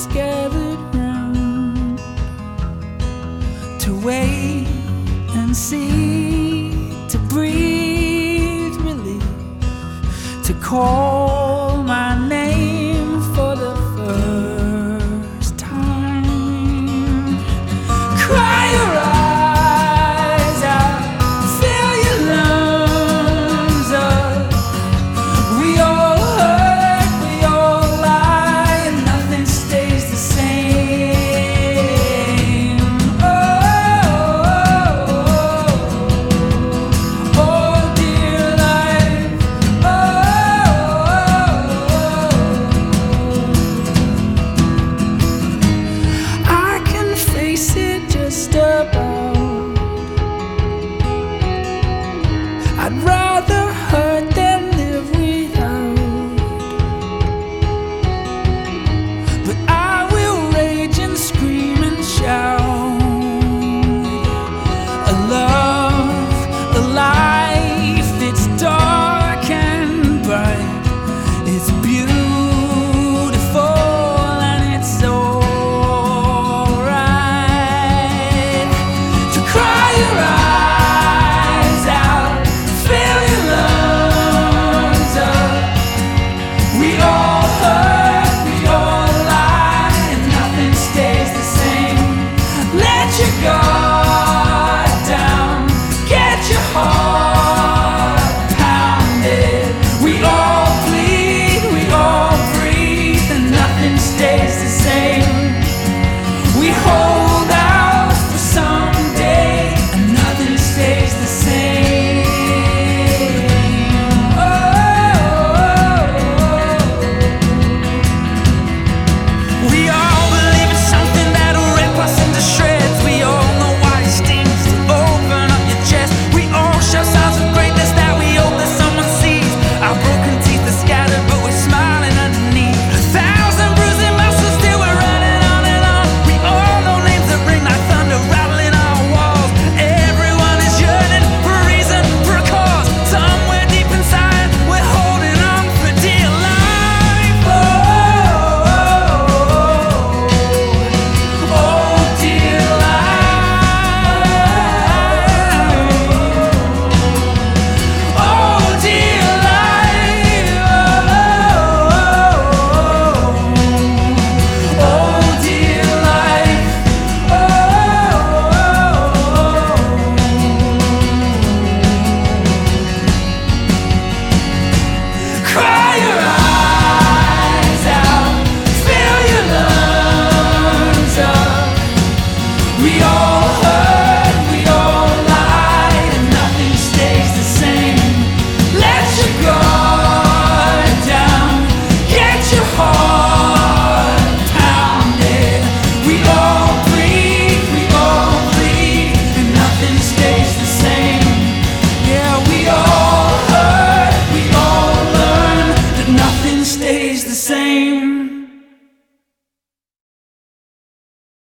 gathered round to wait and see, to breathe relief, to call my name for the first time. Cry your eyes out, fill your lungs up. We all hurt, we all lie, and nothing stays the same. Oh, dear life. I can face it just about. I'd rather hurt than live without. But I will rage and scream and shout. A love, a life, it's dark and bright. It's beautiful and it's alright to cry your eyes out, fill your lungs up. We all hurt, we all lie, and nothing stays the same. Let your guard down, get your heart pounded. We all bleed, we all breathe, and nothing stays the same.